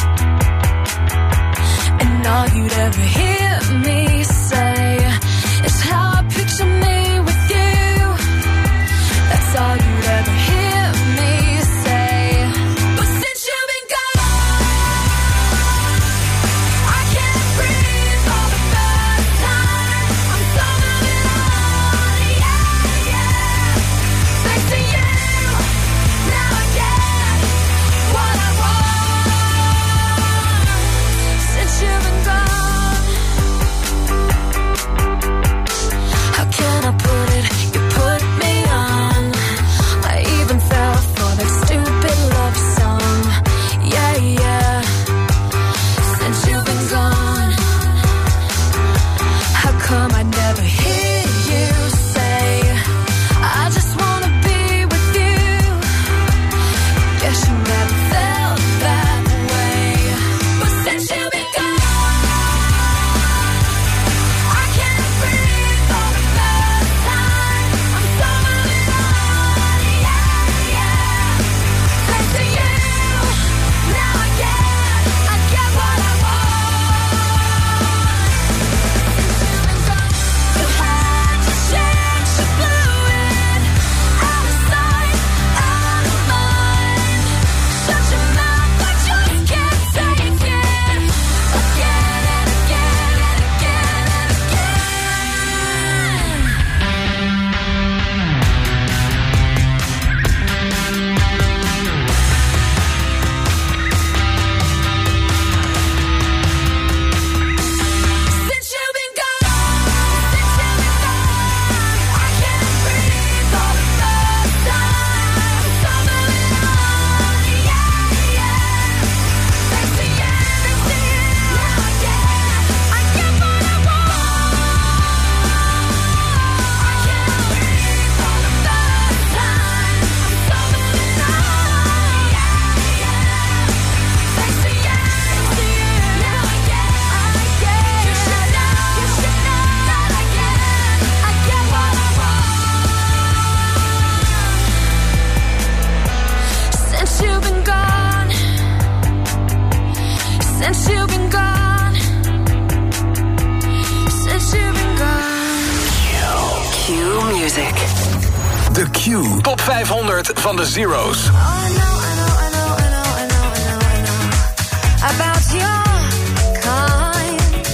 Q Music. De Q Top vijfhonderd van de Zero's. Oh, I know, I know, I know, I know, I know, I know, I know about your kind.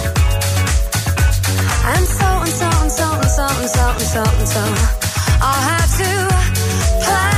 And so and so and so and so and so and so and so I'll have to play.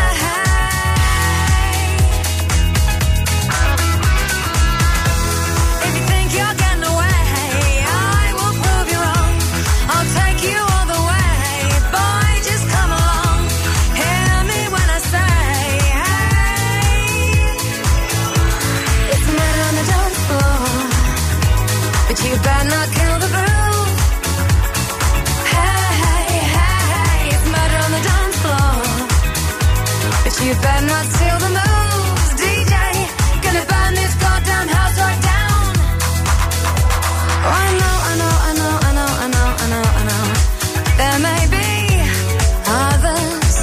If you think you're getting away, I will prove you wrong. I'll take you all the way. Boy, just come along. Hear me when I say, hey. It's a murder on the dance floor, but you better not kill the groove. Hey, hey, hey, it's murder on the dance floor, but you better not steal the moves. D J, gonna burn this goddamn house right down. Oh, I know, I know, I know, I know, I know, I know, I know. There may be others,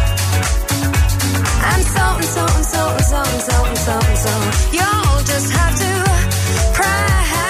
and so and so and so and so and so and so and so. You'll just have to pray.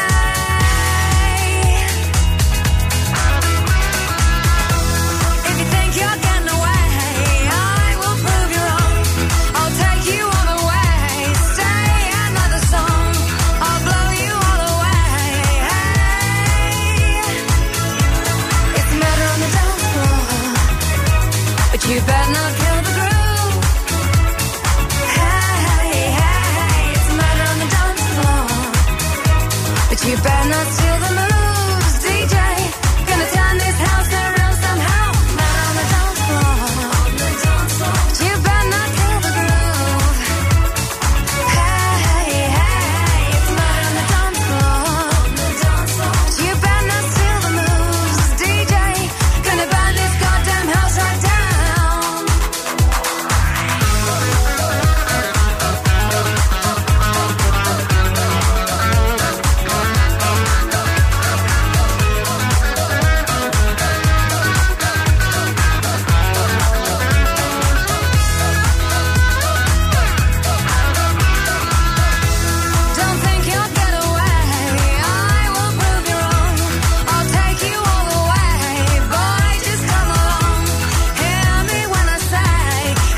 If you think you're getting away, I will prove you wrong. I'll take you all the way. Stay another song. I'll blow you all away. Hey. It's murder on the dance floor, but you better not kill the groove. Hey, hey, hey, it's murder on the dance floor, but you better not steal the moves. D J, gonna turn this house around somehow. Murder on the dance floor, but you better not kill the groove. Hey, hey, hey, it's murder on the dance floor, but you better not steal the moves. D J, gonna burn this goddamn house right down. Don't think you'll get away, I will prove you wrong. I'll take you all the way. Boy, just come along. Hear me when I say,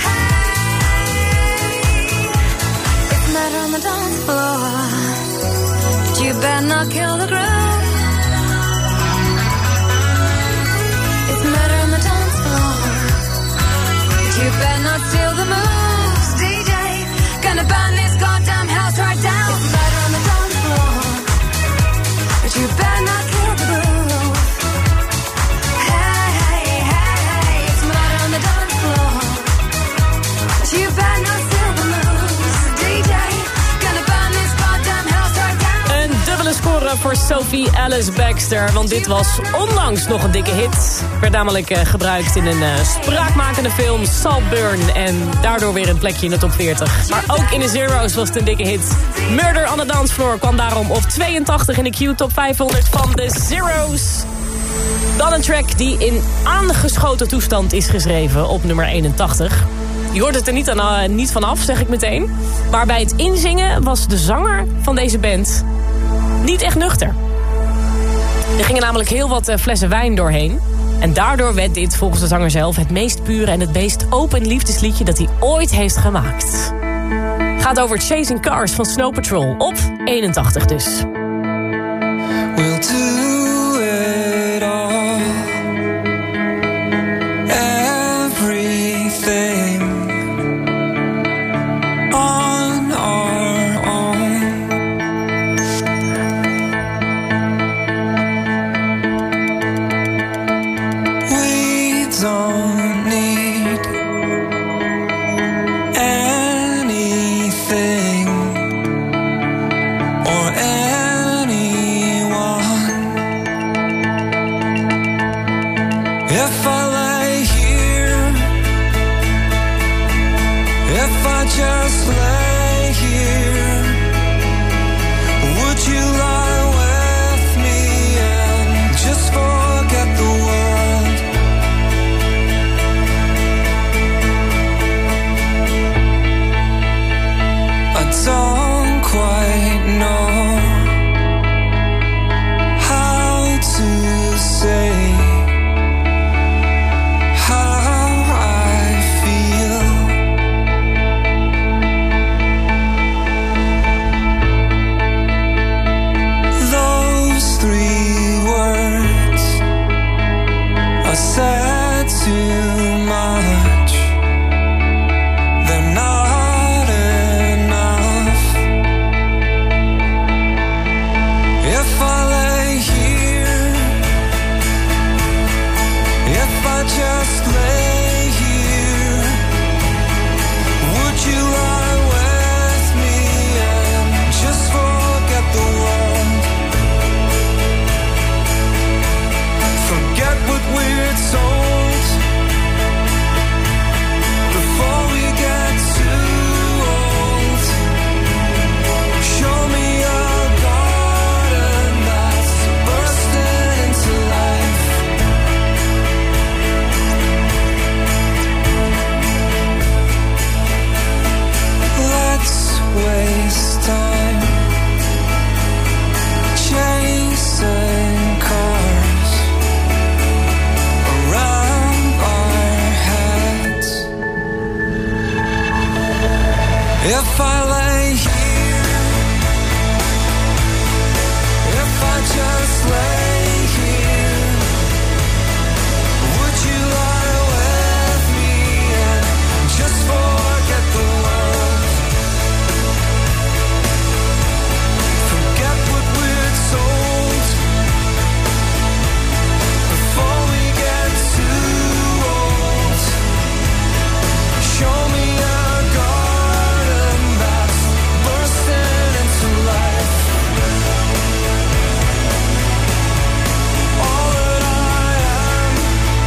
hey. It's murder on the dance floor, but you better not kill the groove. It's murder on the dance floor, but you better not steal the moves. D J, gonna burn this goddamn house right down. It's murder on the dance floor, but you better not kill the groove. Hey, hey, hey, it's murder on the dance floor, but you better not steal the moves. D J, gonna burn this goddamn house right down. Een dubbele score voor Sophie Alice Baxter. Want dit was onlangs nog een dikke hit. Werd namelijk uh, gebruikt in een uh, spraakmakende film, Saltburn. En daardoor weer een plekje in de top veertig. Maar ook in de Zero's was het een dikke hit. Murder on the Dance Floor kwam daarom op tweeëntachtig in de Q Top vijfhonderd van de Zero's. Dan een track die in aangeschoten toestand is geschreven op nummer eenentachtig. Je hoort het er niet, aan, uh, niet vanaf, zeg ik meteen. Maar bij het inzingen was de zanger van deze band niet echt nuchter. Er gingen namelijk heel wat uh, flessen wijn doorheen. En daardoor werd dit volgens de zanger zelf het meest pure en het meest open liefdesliedje dat hij ooit heeft gemaakt. Gaat over Chasing Cars van Snow Patrol op eenentachtig dus. We'll do it all. Everything on our own. We don't need anything or anyone. If I lay here, if I just lay here, would you lie with me and just forget the world? I don't quite know how to say too much. They're not enough. If I lay here, if I just lay here, would you lie with me and just forget the world? Forget what we're told before we get too old. Show me a garden that's bursting into life. Let's waste time chasing cars around our heads. If I lay here, if I just lay here, would you lie with me and just forget the world? Forget what we're told before we get too old. Show me a garden that's bursting into life. All that I am,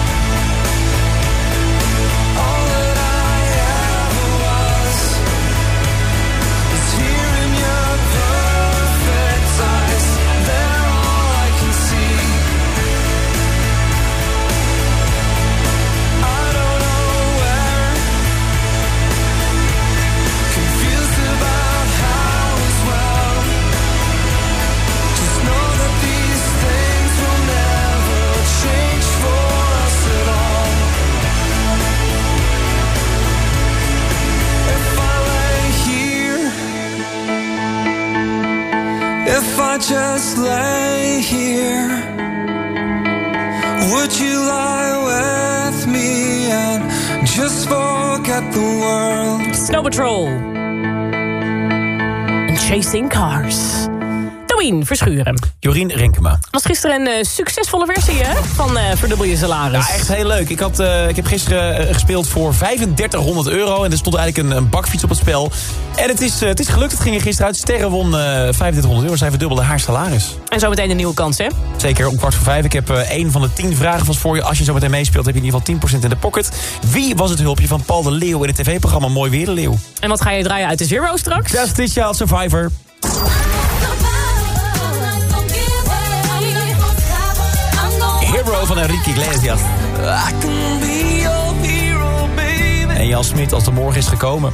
all that I ever was, is here in your perfect eyes. They're all I can see. I don't know where, confused about how as well. Just know that these things will never change for us at all. If I lay here, if I just lay here, would you lie with me and just forget the world? Snow Patrol. En Chasing Cars. Douwen Verschuren. Jorien Renkema. Was gisteren een uh, succesvolle versie hè? van uh, Verdubbel je salaris. Ja, echt heel leuk. Ik, had, uh, ik heb gisteren uh, gespeeld voor vijfendertighonderd euro. En er stond eigenlijk een, een bakfiets op het spel. En het is, uh, het is gelukt. Het ging er gisteren uit. Sterre won uh, vijfendertighonderd euro. Zij verdubbelde haar salaris. En zo meteen een nieuwe kans, hè? Zeker, om kwart voor vijf. Ik heb uh, één van de tien vragen vast voor je. Als je zo meteen meespeelt, heb je in ieder geval tien procent in de pocket. Wie was het hulpje van Paul de Leeuw in het tv-programma Mooi Weer de Leeuw? En wat ga je draaien uit de Zero straks? Destiny's Child Survivor. Hero van Enrique Iglesias. En Jan Smit als de morgen is gekomen.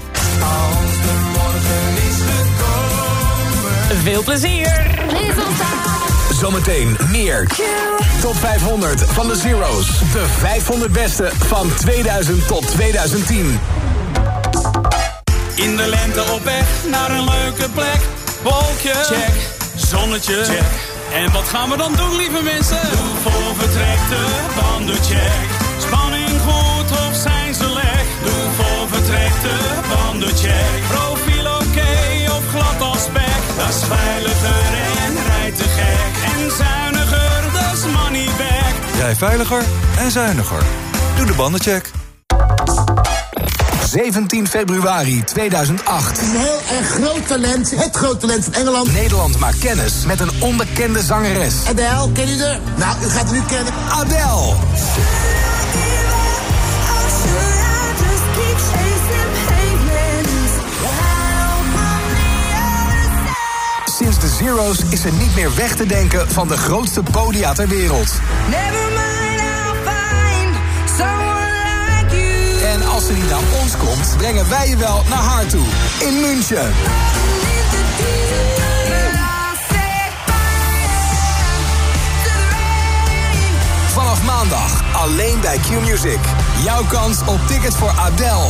Veel plezier. Zometeen meer. Top vijfhonderd van de Zero's. De vijfhonderd beste van tweeduizend tot tweeduizend tien. In de lente op weg naar een leuke plek. Wolkje, check. Zonnetje, check. En wat gaan we dan doen, lieve mensen? Doe voor vertrek de bandencheck. Spanning goed of zijn ze lek? Doe voor vertrek de bandencheck. Profiel oké of glad als spek? Dat is veiliger en rijdt te gek. En zuiniger, dat is money back. Rij veiliger en zuiniger. Doe de bandencheck. zeventien februari tweeduizend acht. Een heel erg groot talent. Het groot talent van Engeland. Nederland maakt kennis met een onbekende zangeres. Adele, ken je haar? Nou, u gaat haar nu kennen. Adele. Sinds de Zero's is ze niet meer weg te denken van de grootste podia ter wereld. En als ze niet naar ons komt, brengen wij je wel naar haar toe. In München. Vanaf maandag alleen bij Q-Music. Jouw kans op tickets voor Adele.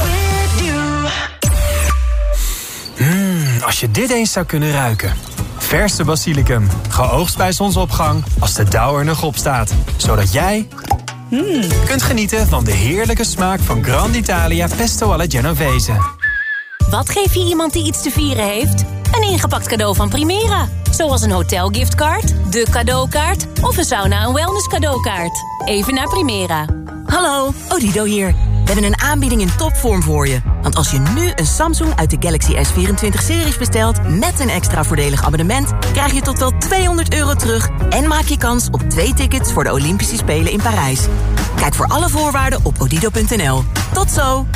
Hmm, als je dit eens zou kunnen ruiken. Verse basilicum, geoogst bij zonsopgang als de dauw er nog op staat. Zodat jij mm, kunt genieten van de heerlijke smaak van Grand Italia Pesto alla Genovese. Wat geef je iemand die iets te vieren heeft? Een ingepakt cadeau van Primera. Zoals een hotelgiftkaart, de cadeaukaart of een sauna- en wellness cadeaukaart. Even naar Primera. Hallo, Odido hier. We hebben een aanbieding in topvorm voor je. Want als je nu een Samsung uit de Galaxy S vierentwintig-series bestelt... met een extra voordelig abonnement... krijg je tot wel tweehonderd euro terug... en maak je kans op twee tickets voor de Olympische Spelen in Parijs. Kijk voor alle voorwaarden op odido punt n l. Tot zo!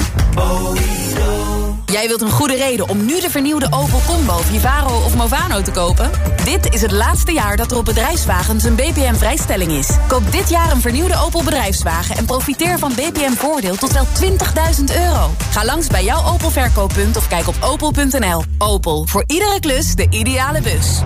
Jij wilt een goede reden om nu de vernieuwde Opel Combo, Vivaro of Movano te kopen? Dit is het laatste jaar dat er op bedrijfswagens een B P M-vrijstelling is. Koop dit jaar een vernieuwde Opel bedrijfswagen... en profiteer van B P M-voordeel tot wel twintigduizend euro. Ga langs bij jouw Opel-verkooppunt of kijk op opel punt n l. Opel, voor iedere klus de ideale bus.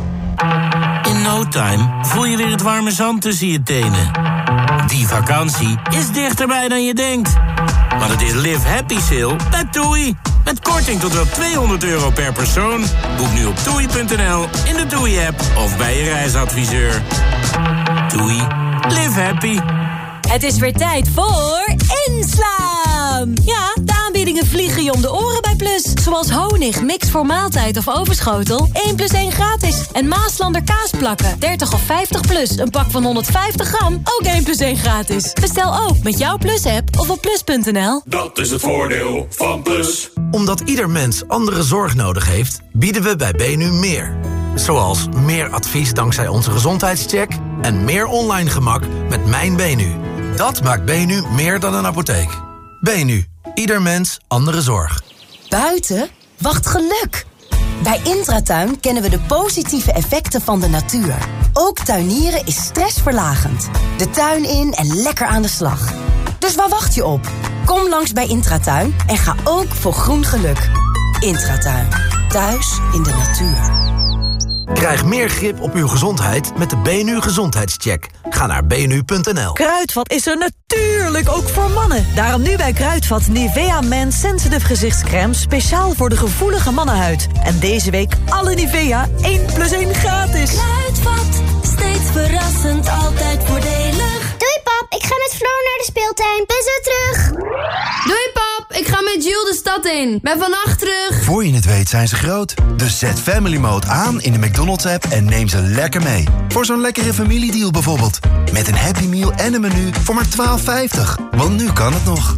In no time voel je weer het warme zand tussen je tenen. Die vakantie is dichterbij dan je denkt. Maar het is Live Happy Sale bij TUI. Met korting tot wel tweehonderd euro per persoon. Boek nu op toei punt n l, in de TUI-app of bij je reisadviseur. TUI. Live happy. Het is weer tijd voor inslaan! Ja, de aanbiedingen vliegen je om de oren bij Plus. Zoals honig, mix voor maaltijd of overschotel. één plus één gratis. En Maaslander kaasplakken. dertig of vijftig plus. Een pak van honderdvijftig gram. Ook één plus één gratis. Bestel ook met jouw Plus-app of op plus punt n l. Dat is het voordeel van Plus. Omdat ieder mens andere zorg nodig heeft, bieden we bij B N U meer. Zoals meer advies dankzij onze gezondheidscheck... en meer online gemak met Mijn B N U. Dat maakt B N U meer dan een apotheek. B N U. Ieder mens, andere zorg. Buiten wacht geluk. Bij Intratuin kennen we de positieve effecten van de natuur. Ook tuinieren is stressverlagend. De tuin in en lekker aan de slag. Dus waar wacht je op? Kom langs bij Intratuin en ga ook voor groen geluk. Intratuin. Thuis in de natuur. Krijg meer grip op uw gezondheid met de B N U Gezondheidscheck. Ga naar b n u punt n l. Kruidvat is er natuurlijk ook voor mannen. Daarom nu bij Kruidvat Nivea Man Sensitive gezichtscreme... speciaal voor de gevoelige mannenhuid. En deze week alle Nivea één plus één gratis. Kruidvat, steeds verrassend, altijd voordelig. Doei pap, ik ga met Floor naar de speeltuin. Ben zo terug. Doei pap, ik ga met Jules de stad in. Ben vannacht terug. Voor je het weet zijn ze groot. Dus zet Family Mode aan in de McDonald's app en neem ze lekker mee. Voor zo'n lekkere familiedeal bijvoorbeeld. Met een Happy Meal en een menu voor maar twaalf vijftig. Want nu kan het nog.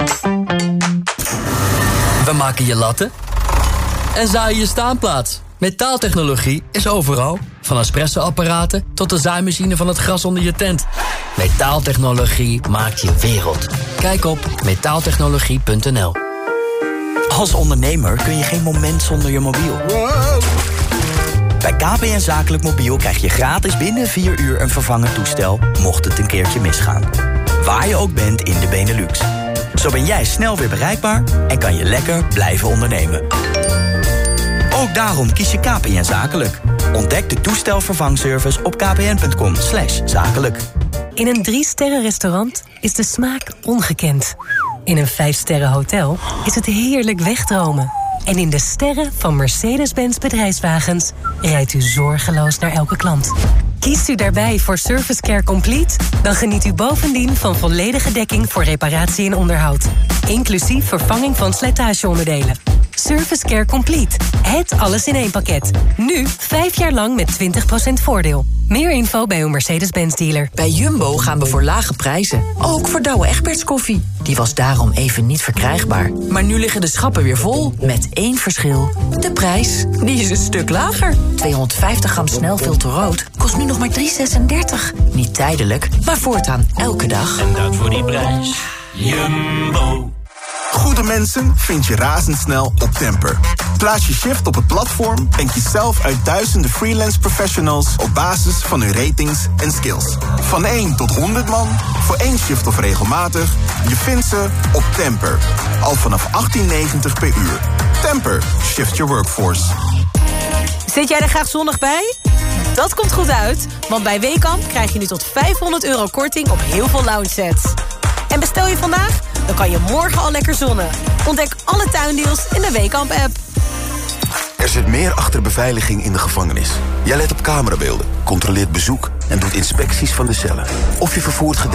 We maken je latten en zaaien je staanplaats. Metaaltechnologie is overal. Van espresso-apparaten tot de zaaimachine van het gras onder je tent. Metaaltechnologie maakt je wereld. Kijk op metaaltechnologie punt n l. Als ondernemer kun je geen moment zonder je mobiel. Bij K P N Zakelijk Mobiel krijg je gratis binnen vier uur een vervangend toestel, mocht het een keertje misgaan. Waar je ook bent in de Benelux. Zo ben jij snel weer bereikbaar en kan je lekker blijven ondernemen. Ook daarom kies je K P N Zakelijk. Ontdek de toestelvervangservice op k p n punt com slash zakelijk. In een drie-sterren restaurant is de smaak ongekend. In een vijf-sterren hotel is het heerlijk wegdromen. En in de sterren van Mercedes-Benz bedrijfswagens rijdt u zorgeloos naar elke klant. Kiest u daarbij voor Service Care Complete? Dan geniet u bovendien van volledige dekking voor reparatie en onderhoud. Inclusief vervanging van slijtageonderdelen. Service Care Complete. Het alles in één pakket. Nu vijf jaar lang met twintig procent voordeel. Meer info bij uw Mercedes-Benz dealer. Bij Jumbo gaan we voor lage prijzen. Ook voor Douwe Egberts koffie. Die was daarom even niet verkrijgbaar. Maar nu liggen de schappen weer vol. Met één verschil. De prijs, die is een stuk lager. tweehonderdvijftig gram snelfilter rood kost nu nog maar drie zesendertig. Niet tijdelijk, maar voortaan elke dag. En dat voor die prijs. Jumbo. Goede mensen vind je razendsnel op Temper. Plaats je shift op het platform en kies zelf uit duizenden freelance professionals op basis van hun ratings en skills. Van één tot honderd man, voor één shift of regelmatig, je vindt ze op Temper. Al vanaf achttien negentig per uur. Temper, shift your workforce. Zit jij er graag zonnig bij? Dat komt goed uit, want bij Weekamp krijg je nu tot vijfhonderd euro korting op heel veel lounge sets. En bestel je vandaag, dan kan je morgen al lekker zonnen. Ontdek alle tuindeals in de Weekamp-app. Er zit meer achter beveiliging in de gevangenis. Jij let op camerabeelden, controleert bezoek en doet inspecties van de cellen. Of je vervoert